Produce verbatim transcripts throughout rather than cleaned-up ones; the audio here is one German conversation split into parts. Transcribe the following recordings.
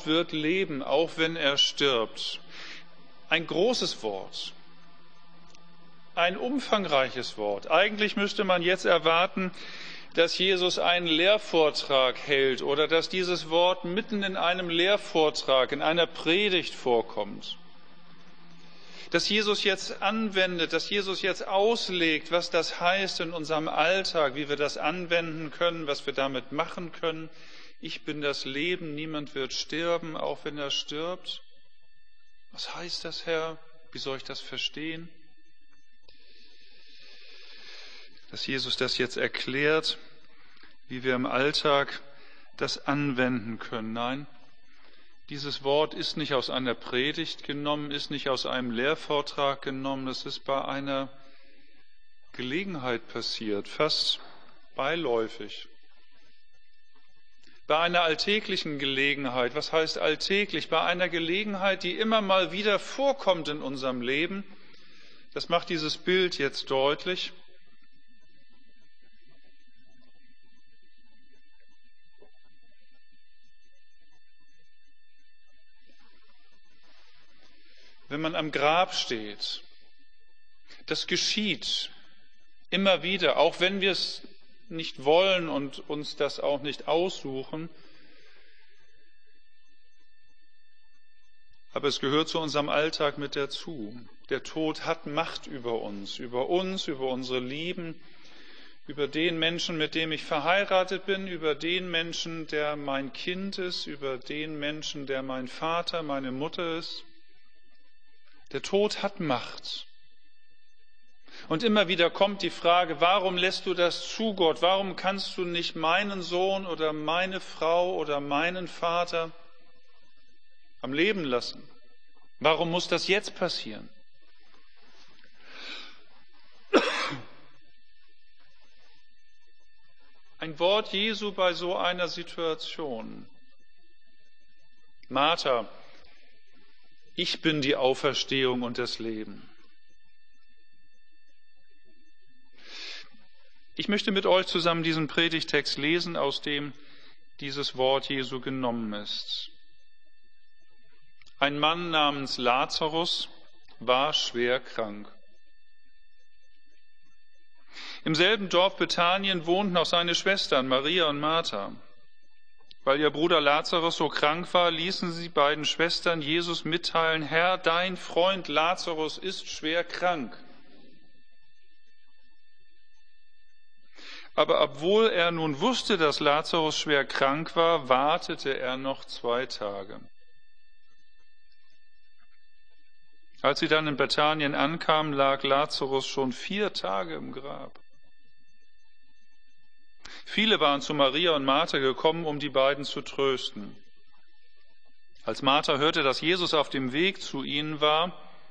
wird leben, auch wenn er stirbt. Ein großes Wort, ein umfangreiches Wort. Eigentlich müsste man jetzt erwarten, dass Jesus einen Lehrvortrag hält oder dass dieses Wort mitten in einem Lehrvortrag, in einer Predigt vorkommt. Dass Jesus jetzt anwendet, dass Jesus jetzt auslegt, was das heißt in unserem Alltag, wie wir das anwenden können, was wir damit machen können. Ich bin das Leben, niemand wird sterben, auch wenn er stirbt. Was heißt das, Herr? Wie soll ich das verstehen? Dass Jesus das jetzt erklärt, wie wir im Alltag das anwenden können. Nein, dieses Wort ist nicht aus einer Predigt genommen, ist nicht aus einem Lehrvortrag genommen, es ist bei einer Gelegenheit passiert, fast beiläufig. Bei einer alltäglichen Gelegenheit, was heißt alltäglich? Bei einer Gelegenheit, die immer mal wieder vorkommt in unserem Leben. Das macht dieses Bild jetzt deutlich. Wenn man am Grab steht, das geschieht immer wieder, auch wenn wir es nicht wollen und uns das auch nicht aussuchen. Aber es gehört zu unserem Alltag mit dazu. Der Tod hat Macht über uns, über uns, über unsere Lieben, über den Menschen, mit dem ich verheiratet bin, über den Menschen, der mein Kind ist, über den Menschen, der mein Vater, meine Mutter ist. Der Tod hat Macht. Und immer wieder kommt die Frage, warum lässt du das zu, Gott? Warum kannst du nicht meinen Sohn oder meine Frau oder meinen Vater am Leben lassen? Warum muss das jetzt passieren? Ein Wort Jesu bei so einer Situation. Martha, ich bin die Auferstehung und das Leben. Ich möchte mit euch zusammen diesen Predigtext lesen, aus dem dieses Wort Jesu genommen ist. Ein Mann namens Lazarus war schwer krank. Im selben Dorf Bethanien wohnten auch seine Schwestern Maria und Martha. Weil ihr Bruder Lazarus so krank war, ließen sie beiden Schwestern Jesus mitteilen, Herr, dein Freund Lazarus ist schwer krank. Aber obwohl er nun wusste, dass Lazarus schwer krank war, wartete er noch zwei Tage. Als sie dann in Bethanien ankamen, lag Lazarus schon vier Tage im Grab. Viele waren zu Maria und Martha gekommen, um die beiden zu trösten. Als Martha hörte, dass Jesus auf dem Weg zu ihnen war,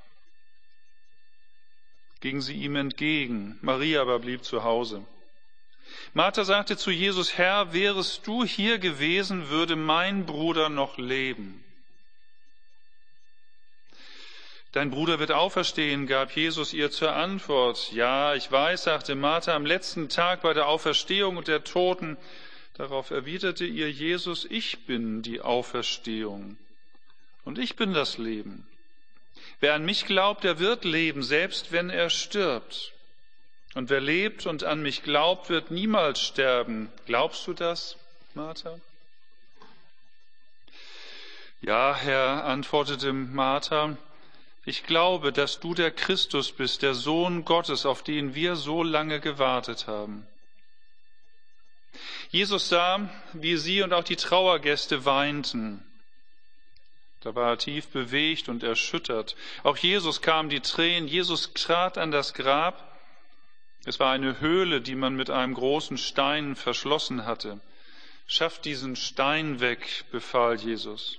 ging sie ihm entgegen. Maria aber blieb zu Hause. Martha sagte zu Jesus, Herr, wärest du hier gewesen, würde mein Bruder noch leben. Dein Bruder wird auferstehen, gab Jesus ihr zur Antwort. Ja, ich weiß, sagte Martha, am letzten Tag bei der Auferstehung und der Toten. Darauf erwiderte ihr Jesus, ich bin die Auferstehung und ich bin das Leben. Wer an mich glaubt, der wird leben, selbst wenn er stirbt. Und wer lebt und an mich glaubt, wird niemals sterben. Glaubst du das, Martha? Ja, Herr, antwortete Martha, ich glaube, dass du der Christus bist, der Sohn Gottes, auf den wir so lange gewartet haben. Jesus sah, wie sie und auch die Trauergäste weinten. Da war er tief bewegt und erschüttert. Auch Jesus kamen die Tränen. Jesus trat an das Grab. Es war eine Höhle, die man mit einem großen Stein verschlossen hatte. Schafft diesen Stein weg, befahl Jesus.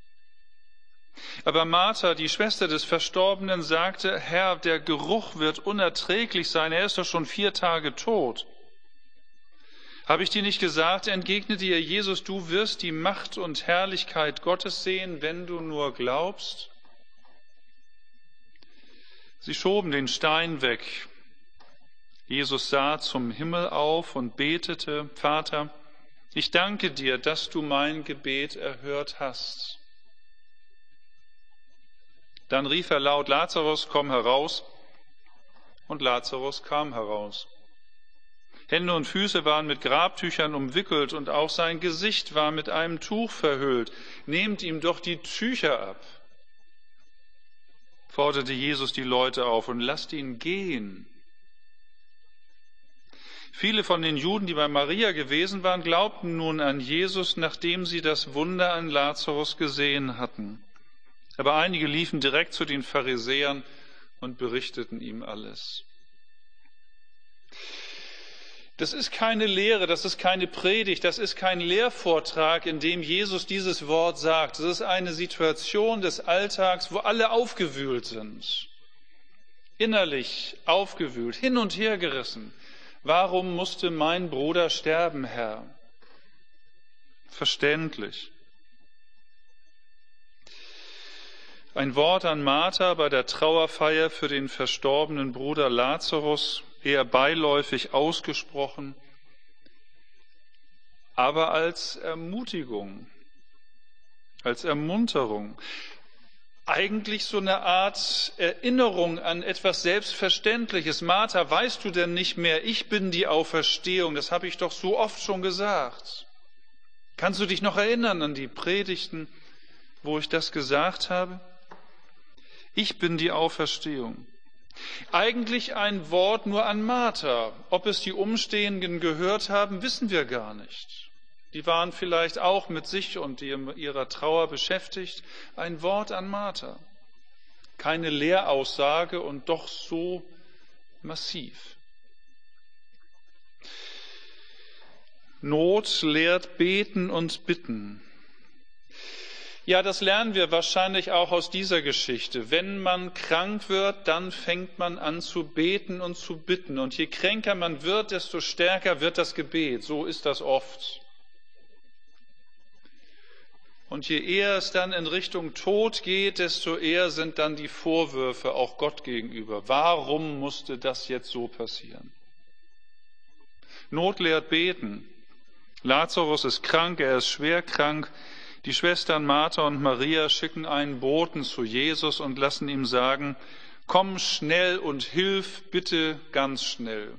Aber Martha, die Schwester des Verstorbenen, sagte, Herr, der Geruch wird unerträglich sein, er ist doch schon vier Tage tot. Habe ich dir nicht gesagt, entgegnete ihr Jesus, du wirst die Macht und Herrlichkeit Gottes sehen, wenn du nur glaubst? Sie schoben den Stein weg. Jesus sah zum Himmel auf und betete, Vater, ich danke dir, dass du mein Gebet erhört hast. Dann rief er laut, Lazarus, komm heraus. Und Lazarus kam heraus. Hände und Füße waren mit Grabtüchern umwickelt und auch sein Gesicht war mit einem Tuch verhüllt. Nehmt ihm doch die Tücher ab, forderte Jesus die Leute auf, und lasst ihn gehen. Viele von den Juden, die bei Maria gewesen waren, glaubten nun an Jesus, nachdem sie das Wunder an Lazarus gesehen hatten. Aber einige liefen direkt zu den Pharisäern und berichteten ihm alles. Das ist keine Lehre, das ist keine Predigt, das ist kein Lehrvortrag, in dem Jesus dieses Wort sagt. Das ist eine Situation des Alltags, wo alle aufgewühlt sind, innerlich aufgewühlt, hin und her gerissen. Warum musste mein Bruder sterben, Herr? Verständlich. Ein Wort an Martha bei der Trauerfeier für den verstorbenen Bruder Lazarus, eher beiläufig ausgesprochen, aber als Ermutigung, als Ermunterung. Eigentlich so eine Art Erinnerung an etwas Selbstverständliches. Martha, weißt du denn nicht mehr, ich bin die Auferstehung, das habe ich doch so oft schon gesagt. Kannst du dich noch erinnern an die Predigten, wo ich das gesagt habe? Ich bin die Auferstehung. Eigentlich ein Wort nur an Martha. Ob es die Umstehenden gehört haben, wissen wir gar nicht. Die waren vielleicht auch mit sich und ihrer Trauer beschäftigt. Ein Wort an Martha. Keine Lehraussage und doch so massiv. Not lehrt beten und bitten. Ja, das lernen wir wahrscheinlich auch aus dieser Geschichte. Wenn man krank wird, dann fängt man an zu beten und zu bitten. Und je kränker man wird, desto stärker wird das Gebet. So ist das oft. Und je eher es dann in Richtung Tod geht, desto eher sind dann die Vorwürfe auch Gott gegenüber. Warum musste das jetzt so passieren? Not lehrt beten. Lazarus ist krank, er ist schwer krank. Die Schwestern Martha und Maria schicken einen Boten zu Jesus und lassen ihm sagen, komm schnell und hilf bitte ganz schnell.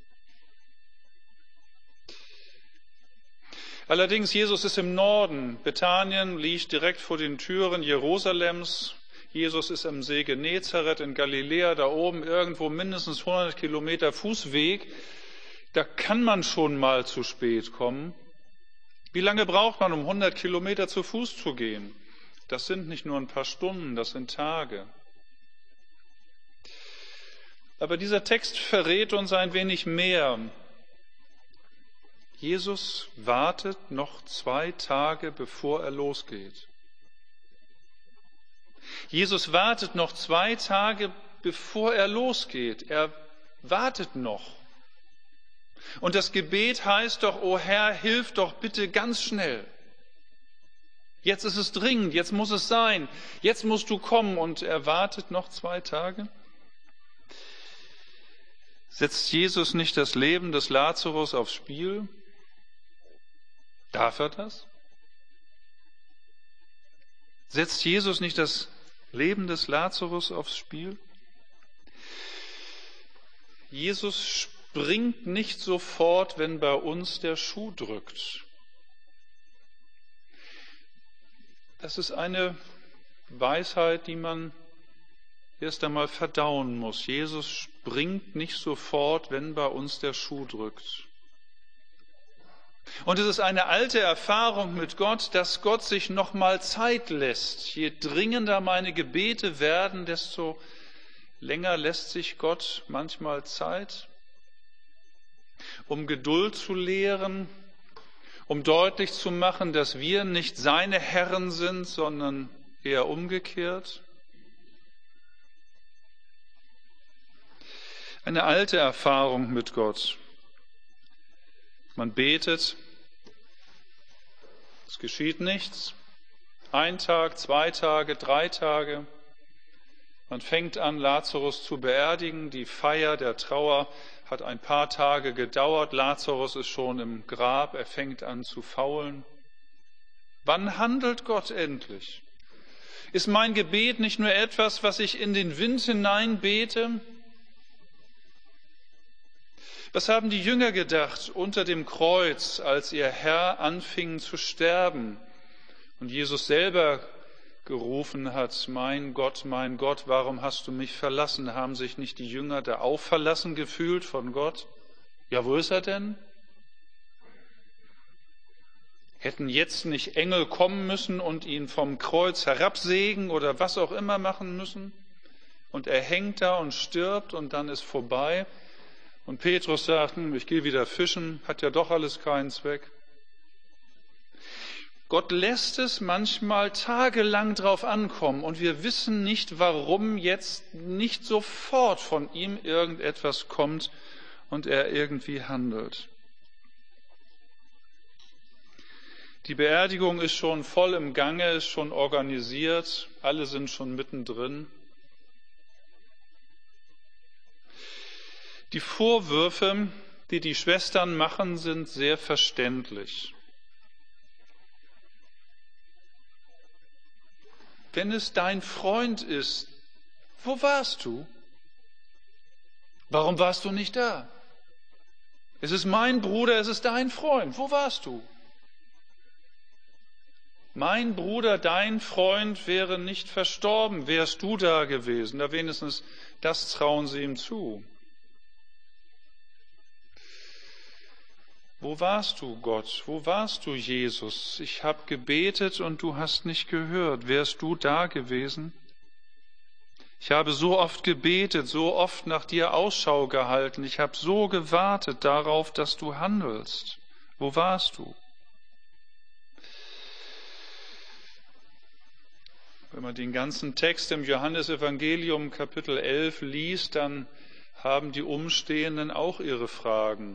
Allerdings, Jesus ist im Norden. Bethanien liegt direkt vor den Türen Jerusalems. Jesus ist am See Genezareth in Galiläa, da oben irgendwo mindestens hundert Kilometer Fußweg. Da kann man schon mal zu spät kommen. Wie lange braucht man, um hundert Kilometer zu Fuß zu gehen? Das sind nicht nur ein paar Stunden, das sind Tage. Aber dieser Text verrät uns ein wenig mehr. Jesus wartet noch zwei Tage, bevor er losgeht. Jesus wartet noch zwei Tage, bevor er losgeht. Er wartet noch. Und das Gebet heißt doch, o Herr, hilf doch bitte ganz schnell. Jetzt ist es dringend, jetzt muss es sein, jetzt musst du kommen, und er wartet noch zwei Tage. Setzt Jesus nicht das Leben des Lazarus aufs Spiel? Darf er das? Setzt Jesus nicht das Leben des Lazarus aufs Spiel? Jesus springt nicht sofort, wenn bei uns der Schuh drückt. Das ist eine Weisheit, die man erst einmal verdauen muss. Jesus springt nicht sofort, wenn bei uns der Schuh drückt. Und es ist eine alte Erfahrung mit Gott, dass Gott sich noch mal Zeit lässt. Je dringender meine Gebete werden, desto länger lässt sich Gott manchmal Zeit, um Geduld zu lehren, um deutlich zu machen, dass wir nicht seine Herren sind, sondern eher umgekehrt. Eine alte Erfahrung mit Gott. Man betet, es geschieht nichts. Ein Tag, zwei Tage, drei Tage. Man fängt an, Lazarus zu beerdigen. Die Feier der Trauer hat ein paar Tage gedauert. Lazarus ist schon im Grab, er fängt an zu faulen. Wann handelt Gott endlich? Ist mein Gebet nicht nur etwas, was ich in den Wind hinein bete? Was haben die Jünger gedacht unter dem Kreuz, als ihr Herr anfing zu sterben und Jesus selber gerufen hat, mein Gott, mein Gott, warum hast du mich verlassen? Haben sich nicht die Jünger da auch verlassen gefühlt von Gott? Ja, wo ist er denn? Hätten jetzt nicht Engel kommen müssen und ihn vom Kreuz herabsägen oder was auch immer machen müssen? Und er hängt da und stirbt und dann ist vorbei. Und Petrus sagt, ich gehe wieder fischen, hat ja doch alles keinen Zweck. Gott lässt es manchmal tagelang drauf ankommen und wir wissen nicht, warum jetzt nicht sofort von ihm irgendetwas kommt und er irgendwie handelt. Die Beerdigung ist schon voll im Gange, ist schon organisiert, alle sind schon mittendrin. Die Vorwürfe, die die Schwestern machen, sind sehr verständlich. Wenn es dein Freund ist, wo warst du? Warum warst du nicht da? Es ist mein Bruder, es ist dein Freund, wo warst du? Mein Bruder, dein Freund wäre nicht verstorben, wärst du da gewesen. Da wenigstens das trauen sie ihm zu. Wo warst du, Gott? Wo warst du, Jesus? Ich habe gebetet und du hast nicht gehört. Wärst du da gewesen? Ich habe so oft gebetet, so oft nach dir Ausschau gehalten. Ich habe so gewartet darauf, dass du handelst. Wo warst du? Wenn man den ganzen Text im Johannesevangelium Kapitel elf liest, dann haben die Umstehenden auch ihre Fragen.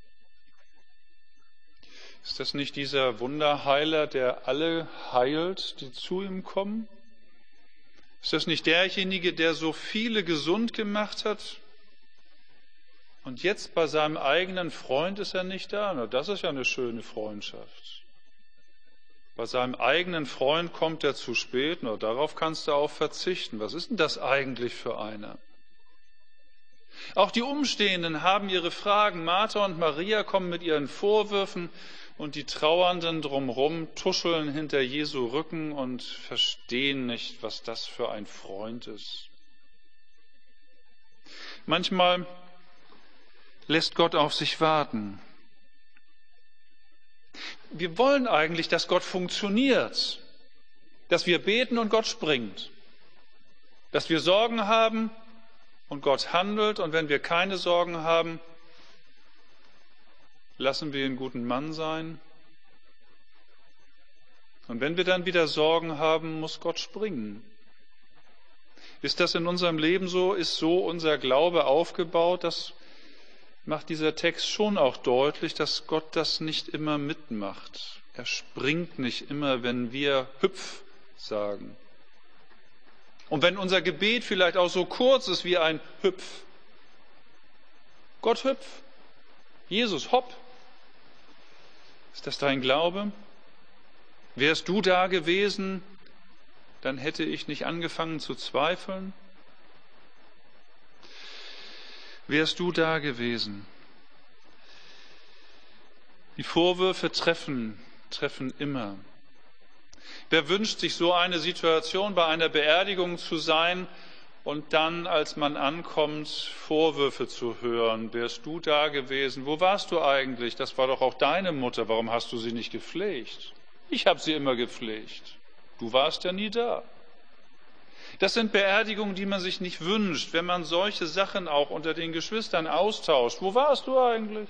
Ist das nicht dieser Wunderheiler, der alle heilt, die zu ihm kommen? Ist das nicht derjenige, der so viele gesund gemacht hat? Und jetzt bei seinem eigenen Freund ist er nicht da. Na, das ist ja eine schöne Freundschaft. Bei seinem eigenen Freund kommt er zu spät. Na, darauf kannst du auch verzichten. Was ist denn das eigentlich für einer? Auch die Umstehenden haben ihre Fragen. Martha und Maria kommen mit ihren Vorwürfen und die Trauernden drumherum tuscheln hinter Jesu Rücken und verstehen nicht, was das für ein Freund ist. Manchmal lässt Gott auf sich warten. Wir wollen eigentlich, dass Gott funktioniert, dass wir beten und Gott springt, dass wir Sorgen haben und Gott handelt und wenn wir keine Sorgen haben, lassen wir ihn guten Mann sein. Und wenn wir dann wieder Sorgen haben, muss Gott springen. Ist das in unserem Leben so? Ist so unser Glaube aufgebaut? Das macht dieser Text schon auch deutlich, dass Gott das nicht immer mitmacht. Er springt nicht immer, wenn wir hüpf sagen. Und wenn unser Gebet vielleicht auch so kurz ist wie ein Hüpf. Gott hüpf, Jesus hopp. Ist das dein Glaube? Wärst du da gewesen, dann hätte ich nicht angefangen zu zweifeln. Wärst du da gewesen? Die Vorwürfe treffen, treffen immer. Wer wünscht sich so eine Situation, bei einer Beerdigung zu sein und dann, als man ankommt, Vorwürfe zu hören? Wärst du da gewesen? Wo warst du eigentlich? Das war doch auch deine Mutter. Warum hast du sie nicht gepflegt? Ich habe sie immer gepflegt. Du warst ja nie da. Das sind Beerdigungen, die man sich nicht wünscht, wenn man solche Sachen auch unter den Geschwistern austauscht. Wo warst du eigentlich?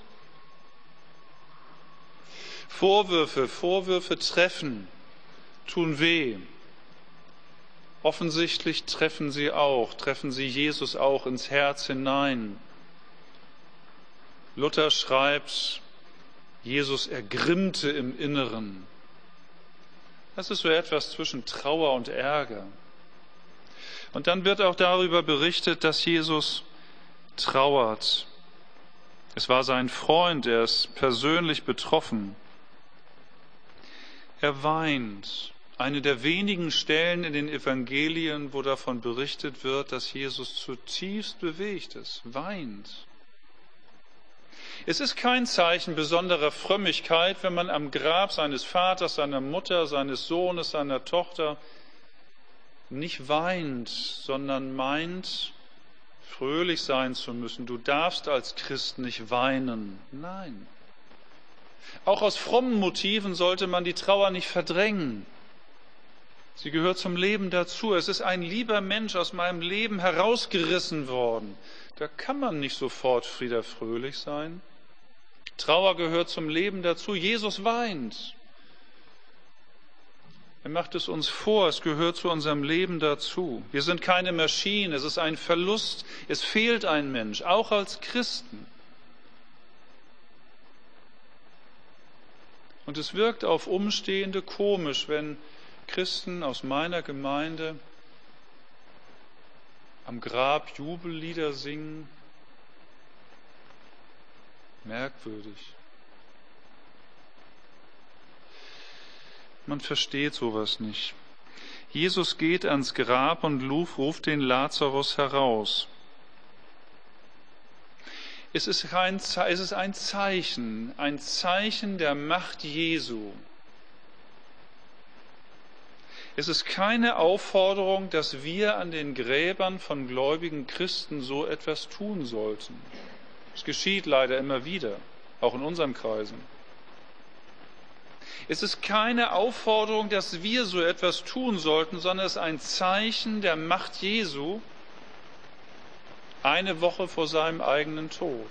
Vorwürfe, Vorwürfe treffen, tun weh. Offensichtlich treffen sie auch, treffen sie Jesus auch ins Herz hinein. Luther schreibt, Jesus ergrimmte im Inneren. Das ist so etwas zwischen Trauer und Ärger. Und dann wird auch darüber berichtet, dass Jesus trauert. Es war sein Freund, er ist persönlich betroffen. Er weint. Eine der wenigen Stellen in den Evangelien, wo davon berichtet wird, dass Jesus zutiefst bewegt ist, weint. Es ist kein Zeichen besonderer Frömmigkeit, wenn man am Grab seines Vaters, seiner Mutter, seines Sohnes, seiner Tochter nicht weint, sondern meint, fröhlich sein zu müssen. Du darfst als Christ nicht weinen. Nein. Auch aus frommen Motiven sollte man die Trauer nicht verdrängen. Sie gehört zum Leben dazu. Es ist ein lieber Mensch aus meinem Leben herausgerissen worden. Da kann man nicht sofort frieder fröhlich sein. Trauer gehört zum Leben dazu. Jesus weint. Er macht es uns vor, es gehört zu unserem Leben dazu. Wir sind keine Maschinen, es ist ein Verlust, es fehlt ein Mensch, auch als Christen. Und es wirkt auf Umstehende komisch, wenn Christen aus meiner Gemeinde am Grab Jubellieder singen. Merkwürdig. Man versteht sowas nicht. Jesus geht ans Grab und ruft den Lazarus heraus. Es ist ein, es ist ein Zeichen, ein Zeichen der Macht Jesu. Es ist keine Aufforderung, dass wir an den Gräbern von gläubigen Christen so etwas tun sollten. Es geschieht leider immer wieder, auch in unseren Kreisen. Es ist keine Aufforderung, dass wir so etwas tun sollten, sondern es ist ein Zeichen der Macht Jesu, eine Woche vor seinem eigenen Tod.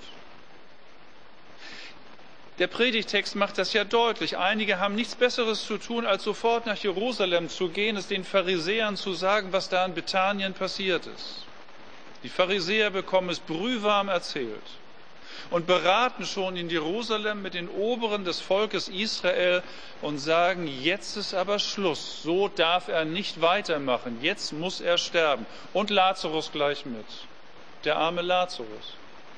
Der Predigtext macht das ja deutlich. Einige haben nichts Besseres zu tun, als sofort nach Jerusalem zu gehen, es den Pharisäern zu sagen, was da in Bethanien passiert ist. Die Pharisäer bekommen es brühwarm erzählt und beraten schon in Jerusalem mit den Oberen des Volkes Israel und sagen, jetzt ist aber Schluss, so darf er nicht weitermachen, jetzt muss er sterben. Und Lazarus gleich mit, der arme Lazarus.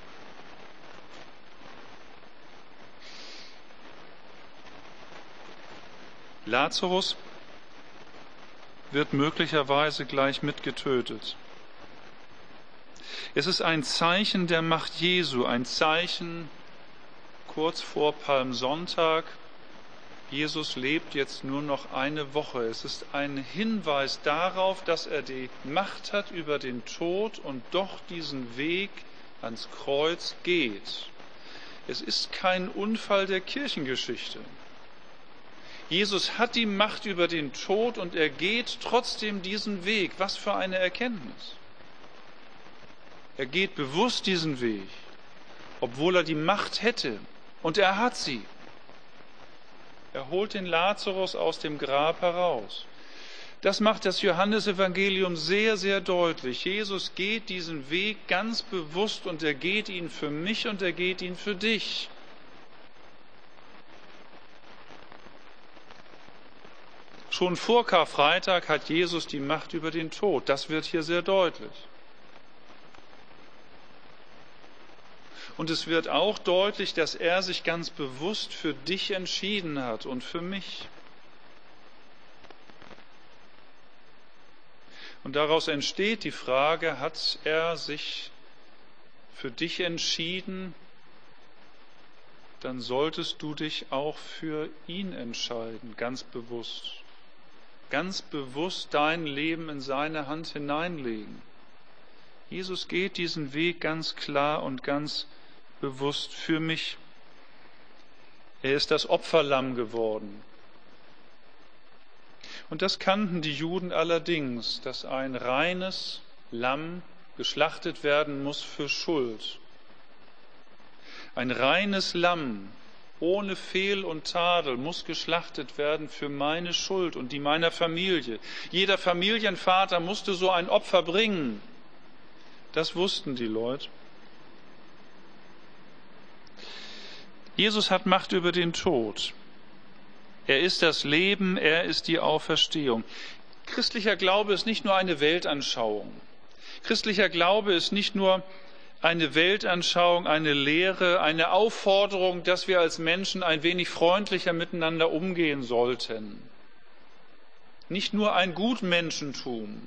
Lazarus wird möglicherweise gleich mitgetötet. Es ist ein Zeichen der Macht Jesu, ein Zeichen kurz vor Palmsonntag. Jesus lebt jetzt nur noch eine Woche. Es ist ein Hinweis darauf, dass er die Macht hat über den Tod und doch diesen Weg ans Kreuz geht. Es ist kein Unfall der Kirchengeschichte. Jesus hat die Macht über den Tod und er geht trotzdem diesen Weg. Was für eine Erkenntnis! Er geht bewusst diesen Weg, obwohl er die Macht hätte. Und er hat sie. Er holt den Lazarus aus dem Grab heraus. Das macht das Johannesevangelium sehr, sehr deutlich. Jesus geht diesen Weg ganz bewusst und er geht ihn für mich und er geht ihn für dich. Schon vor Karfreitag hat Jesus die Macht über den Tod. Das wird hier sehr deutlich. Und es wird auch deutlich, dass er sich ganz bewusst für dich entschieden hat und für mich. Und daraus entsteht die Frage, hat er sich für dich entschieden, dann solltest du dich auch für ihn entscheiden, ganz bewusst. Ganz bewusst dein Leben in seine Hand hineinlegen. Jesus geht diesen Weg ganz klar und ganz bewusst für mich. Er ist das Opferlamm geworden. Und das kannten die Juden allerdings, dass ein reines Lamm geschlachtet werden muss für Schuld. Ein reines Lamm ohne Fehl und Tadel muss geschlachtet werden für meine Schuld und die meiner Familie. Jeder Familienvater musste so ein Opfer bringen. Das wussten die Leute. Jesus hat Macht über den Tod. Er ist das Leben, er ist die Auferstehung. Christlicher Glaube ist nicht nur eine Weltanschauung. Christlicher Glaube ist nicht nur eine Weltanschauung, eine Lehre, eine Aufforderung, dass wir als Menschen ein wenig freundlicher miteinander umgehen sollten. nicht nur ein Gutmenschentum,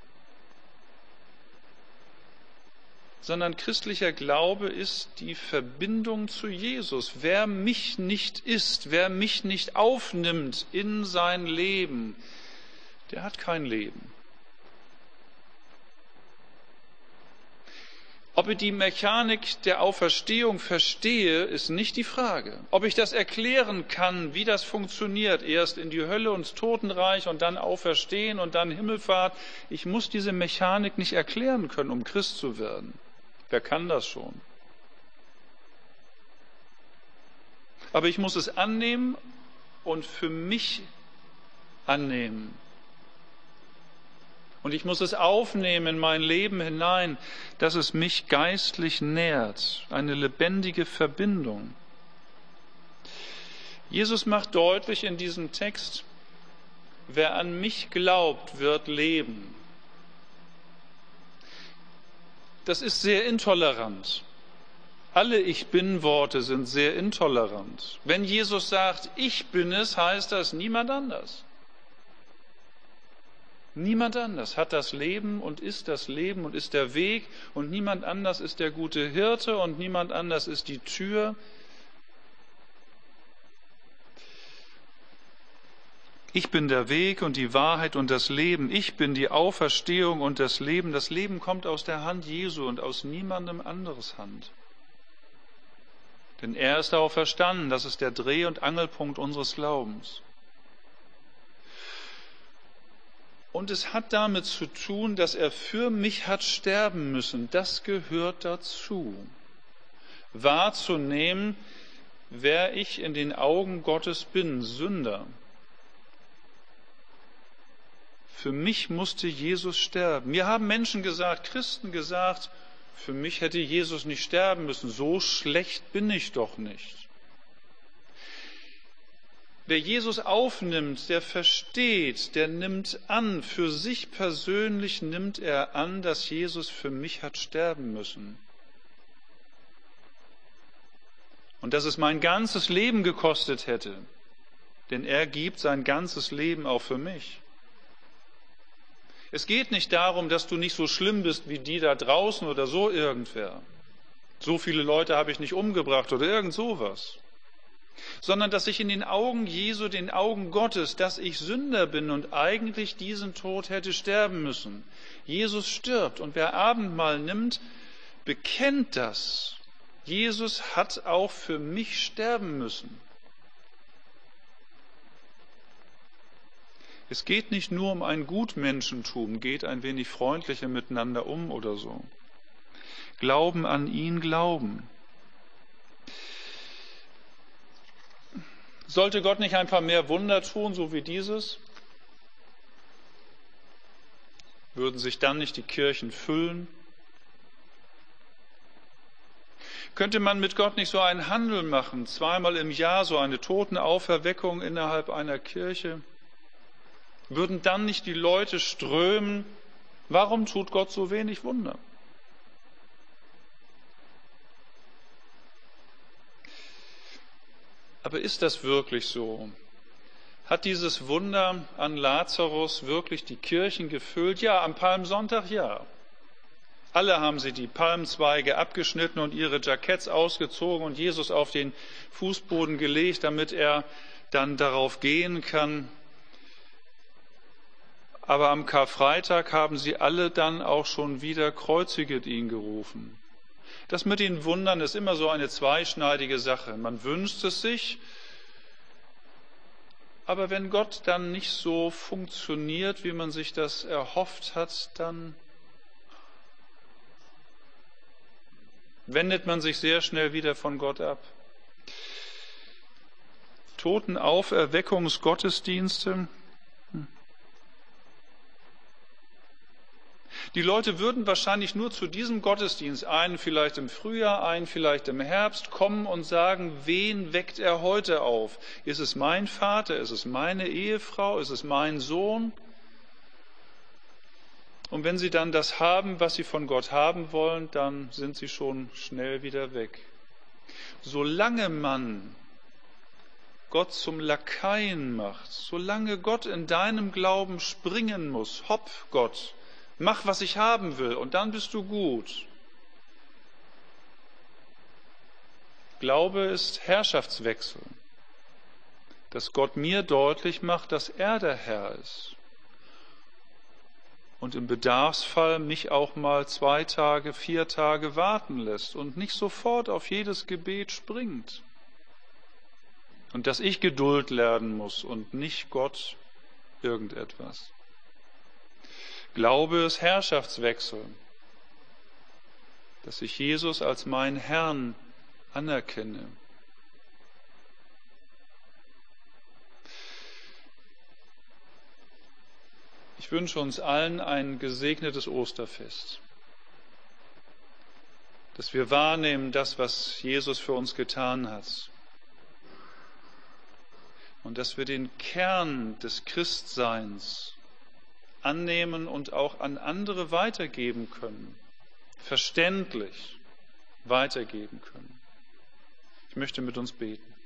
sondern christlicher Glaube ist die Verbindung zu Jesus. Wer mich nicht ist, wer mich nicht aufnimmt in sein Leben, der hat kein Leben. Ob ich die Mechanik der Auferstehung verstehe, ist nicht die Frage. Ob ich das erklären kann, wie das funktioniert, erst in die Hölle und ins Totenreich und dann auferstehen und dann Himmelfahrt. Ich muss diese Mechanik nicht erklären können, um Christ zu werden. Wer kann das schon? Aber ich muss es annehmen und für mich annehmen. Und ich muss es aufnehmen in mein Leben hinein, dass es mich geistlich nährt, eine lebendige Verbindung. Jesus macht deutlich in diesem Text, wer an mich glaubt, wird leben. Das ist sehr intolerant. Alle Ich-Bin-Worte sind sehr intolerant. Wenn Jesus sagt, ich bin es, heißt das niemand anders. Niemand anders hat das Leben und ist das Leben und ist der Weg und niemand anders ist der gute Hirte und niemand anders ist die Tür. Ich bin der Weg und die Wahrheit und das Leben. Ich bin die Auferstehung und das Leben. Das Leben kommt aus der Hand Jesu und aus niemandem anderes Hand. Denn er ist auferstanden. Das ist der Dreh- und Angelpunkt unseres Glaubens. Und es hat damit zu tun, dass er für mich hat sterben müssen. Das gehört dazu. Wahrzunehmen, wer ich in den Augen Gottes bin, Sünder. Für mich musste Jesus sterben. Mir haben Menschen gesagt, Christen gesagt, für mich hätte Jesus nicht sterben müssen. So schlecht bin ich doch nicht. Wer Jesus aufnimmt, der versteht, der nimmt an, für sich persönlich nimmt er an, dass Jesus für mich hat sterben müssen. Und dass es mein ganzes Leben gekostet hätte, denn er gibt sein ganzes Leben auch für mich. Es geht nicht darum, dass du nicht so schlimm bist wie die da draußen oder so irgendwer. So viele Leute habe ich nicht umgebracht oder irgend sowas. Sondern dass ich in den Augen Jesu, den Augen Gottes, dass ich Sünder bin und eigentlich diesen Tod hätte sterben müssen. Jesus stirbt und wer Abendmahl nimmt, bekennt das. Jesus hat auch für mich sterben müssen. Es geht nicht nur um ein Gutmenschentum, geht ein wenig freundlicher miteinander um oder so. Glauben an ihn, glauben. Sollte Gott nicht ein paar mehr Wunder tun, so wie dieses? Würden sich dann nicht die Kirchen füllen? Könnte man mit Gott nicht so einen Handel machen, zweimal im Jahr so eine Totenauferweckung innerhalb einer Kirche? Würden dann nicht die Leute strömen? Warum tut Gott so wenig Wunder? Aber ist das wirklich so? Hat dieses Wunder an Lazarus wirklich die Kirchen gefüllt? Ja, am Palmsonntag ja. Alle haben sie die Palmzweige abgeschnitten und ihre Jacketts ausgezogen und Jesus auf den Fußboden gelegt, damit er dann darauf gehen kann. Aber am Karfreitag haben sie alle dann auch schon wieder kreuziget ihn gerufen. Das mit den Wundern ist immer so eine zweischneidige Sache. Man wünscht es sich, aber wenn Gott dann nicht so funktioniert, wie man sich das erhofft hat, dann wendet man sich sehr schnell wieder von Gott ab. Totenauferweckungsgottesdienste. Die Leute würden wahrscheinlich nur zu diesem Gottesdienst, einen vielleicht im Frühjahr, einen vielleicht im Herbst, kommen und sagen, wen weckt er heute auf? Ist es mein Vater? Ist es meine Ehefrau? Ist es mein Sohn? Und wenn sie dann das haben, was sie von Gott haben wollen, dann sind sie schon schnell wieder weg. Solange man Gott zum Lakaien macht, solange Gott in deinem Glauben springen muss, hopp Gott, mach, was ich haben will, und dann bist du gut. Glaube ist Herrschaftswechsel, dass Gott mir deutlich macht, dass er der Herr ist. Und im Bedarfsfall mich auch mal zwei Tage, vier Tage warten lässt und nicht sofort auf jedes Gebet springt. Und dass ich Geduld lernen muss und nicht Gott irgendetwas. Glaube ist Herrschaftswechsel, dass ich Jesus als meinen Herrn anerkenne. Ich wünsche uns allen ein gesegnetes Osterfest, dass wir wahrnehmen das, was Jesus für uns getan hat, und dass wir den Kern des Christseins annehmen und auch an andere weitergeben können, verständlich weitergeben können. Ich möchte mit uns beten.